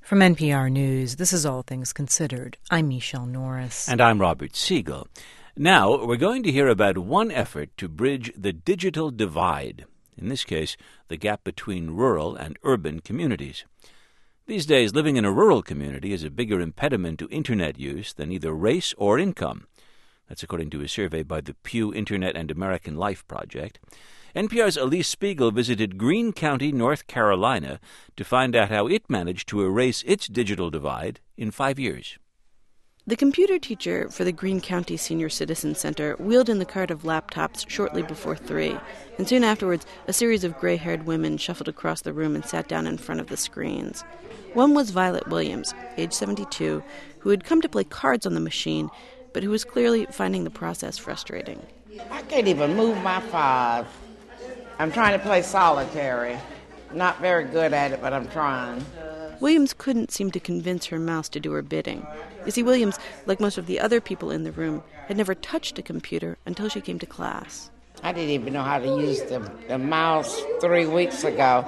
From NPR News, this is All Things Considered. I'm Michelle Norris. And I'm Robert Siegel. Now, we're going to hear about one effort to bridge the digital divide. In this case, the gap between rural and urban communities. These days, living in a rural community is a bigger impediment to Internet use than either race or income. That's according to a survey by the Pew Internet and American Life Project. NPR's Elise Spiegel visited Greene County, North Carolina, to find out how it managed to erase its digital divide in 5 years. The computer teacher for the Greene County Senior Citizen Center wheeled in the cart of laptops shortly before 3, and soon afterwards, a series of gray-haired women shuffled across the room and sat down in front of the screens. One was Violet Williams, age 72, who had come to play cards on the machine, but who was clearly finding the process frustrating. I can't even move my 5. I'm trying to play solitary. Not very good at it, but I'm trying. Williams couldn't seem to convince her mouse to do her bidding. You see, Williams, like most of the other people in the room, had never touched a computer until she came to class. I didn't even know how to use the mouse 3 weeks ago.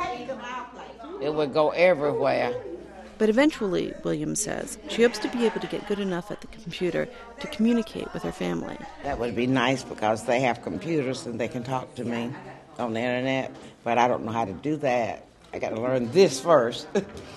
It would go everywhere. But eventually, Williams says, she hopes to be able to get good enough at the computer to communicate with her family. That would be nice because they have computers and they can talk to me on the internet, but I don't know how to do that. I got to learn this first,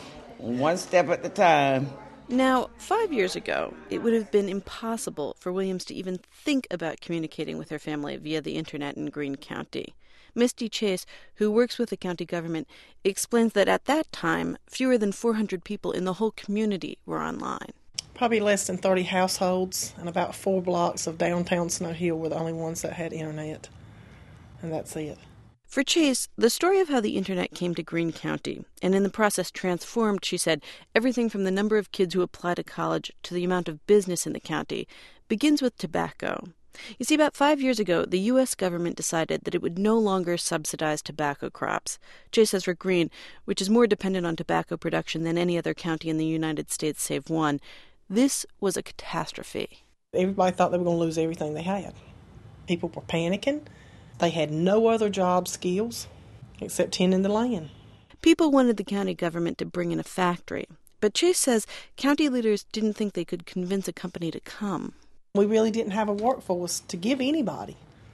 one step at a time. Now, 5 years ago, it would have been impossible for Williams to even think about communicating with her family via the internet in Greene County. Misty Chase, who works with the county government, explains that at that time, fewer than 400 people in the whole community were online. Probably less than 30 households, and about 4 blocks of downtown Snow Hill were the only ones that had internet. And that's it. For Chase, the story of how the internet came to Greene County, and in the process transformed, she said, everything from the number of kids who apply to college to the amount of business in the county, begins with tobacco. You see, about 5 years ago, the U.S. government decided that it would no longer subsidize tobacco crops. Chase says for Greene, which is more dependent on tobacco production than any other county in the United States save one, this was a catastrophe. Everybody thought they were going to lose everything they had. People were panicking. They had no other job skills except tending the land. People wanted the county government to bring in a factory, but Chase says county leaders didn't think they could convince a company to come. We really didn't have a workforce to give anybody.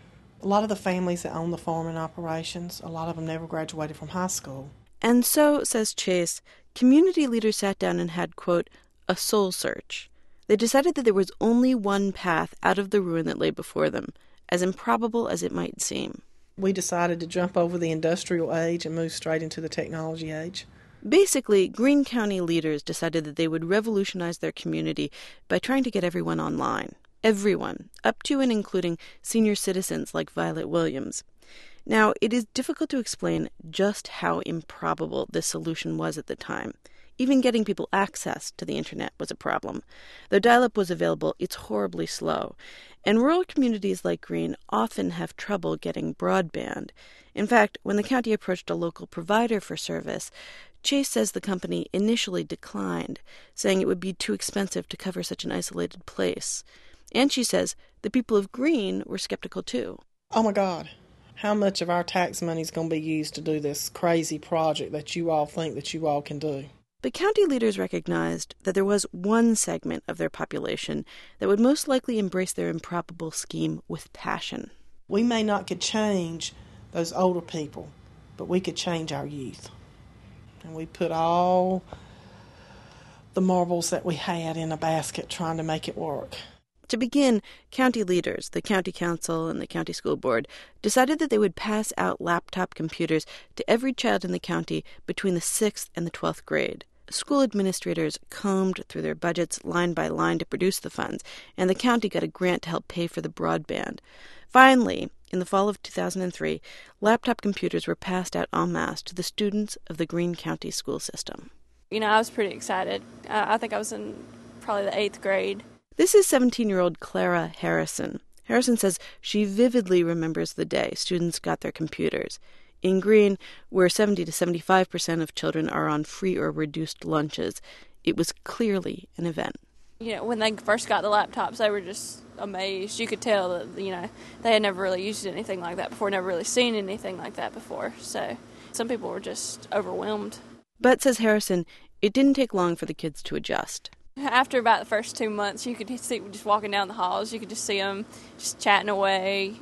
A lot of the families that own the farming operations, a lot of them never graduated from high school. And so, says Chase, community leaders sat down and had, quote, a soul search. They decided that there was only one path out of the ruin that lay before them, as improbable as it might seem. We decided to jump over the industrial age and move straight into the technology age. Basically, Greene County leaders decided that they would revolutionize their community by trying to get everyone online. Everyone, up to and including senior citizens like Violet Williams. Now, it is difficult to explain just how improbable this solution was at the time. Even getting people access to the internet was a problem. Though dial-up was available, it's horribly slow. And rural communities like Greene often have trouble getting broadband. In fact, when the county approached a local provider for service, Chase says the company initially declined, saying it would be too expensive to cover such an isolated place. And she says the people of Greene were skeptical too. Oh my God, how much of our tax money is going to be used to do this crazy project that you all think that you all can do? But county leaders recognized that there was one segment of their population that would most likely embrace their improbable scheme with passion. We may not could change those older people, but we could change our youth. And we put all the marbles that we had in a basket trying to make it work. To begin, county leaders, the county council and the county school board, decided that they would pass out laptop computers to every child in the county between the 6th and the 12th grade. School administrators combed through their budgets line by line to produce the funds, and the county got a grant to help pay for the broadband. Finally, in the fall of 2003, laptop computers were passed out en masse to the students of the Greene County school system. You know, I was pretty excited. I think I was in probably the 8th grade. This is 17-year-old Clara Harrison. Harrison says she vividly remembers the day students got their computers. In Greene, where 70 to 75% of children are on free or reduced lunches, it was clearly an event. You know, when they first got the laptops, they were just amazed. You could tell that, you know, they had never really used anything like that before, never really seen anything like that before. So some people were just overwhelmed. But, says Harrison, It didn't take long for the kids to adjust. After about the first 2 months, you could see just walking down the halls, you could just see them just chatting away,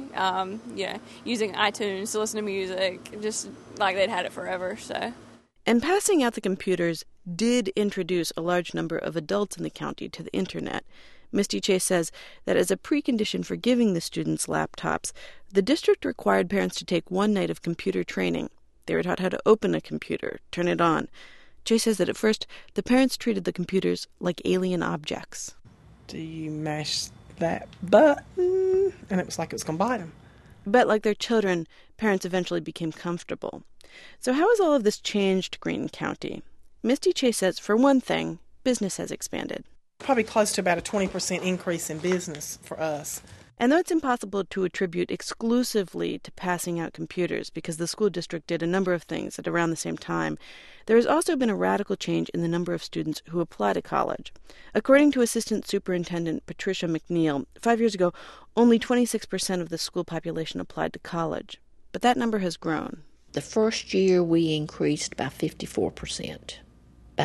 using iTunes to listen to music, just like they'd had it forever. So, and passing out the computers did introduce a large number of adults in the county to the internet. Misty Chase says that as a precondition for giving the students laptops, the district required parents to take one night of computer training. They were taught how to open a computer, turn it on. Chase says that at first, the parents treated the computers like alien objects. Do you mash that button? And it was like it was going to bite them. But like their children, parents eventually became comfortable. So how has all of this changed Greene County? Misty Chase says, for one thing, business has expanded. Probably close to about a 20% increase in business for us. And though it's impossible to attribute exclusively to passing out computers because the school district did a number of things at around the same time, there has also been a radical change in the number of students who apply to college. According to Assistant Superintendent Patricia McNeil, 5 years ago, only 26% of the school population applied to college. But that number has grown. The first year we increased by 54%. By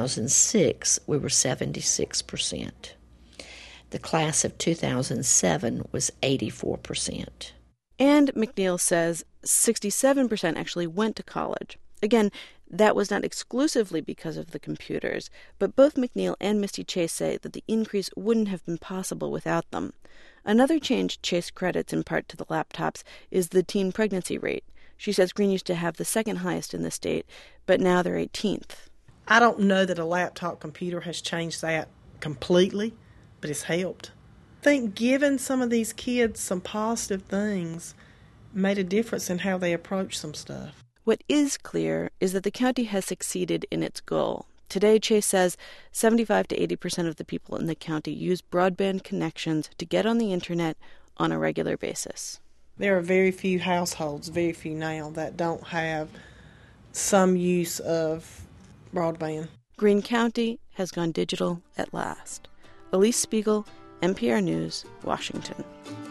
2006, we were 76%. The class of 2007 was 84%. And McNeil says 67% actually went to college. Again, that was not exclusively because of the computers, but both McNeil and Misty Chase say that the increase wouldn't have been possible without them. Another change Chase credits in part to the laptops is the teen pregnancy rate. She says Greene used to have the second highest in the state, but now they're 18th. I don't know that a laptop computer has changed that completely, but it's helped. I think giving some of these kids some positive things made a difference in how they approach some stuff. What is clear is that the county has succeeded in its goal. Today, Chase says 75 to 80% of the people in the county use broadband connections to get on the internet on a regular basis. There are very few households, very few now, that don't have some use of broadband. Greene County has gone digital at last. Elise Spiegel, NPR News, Washington.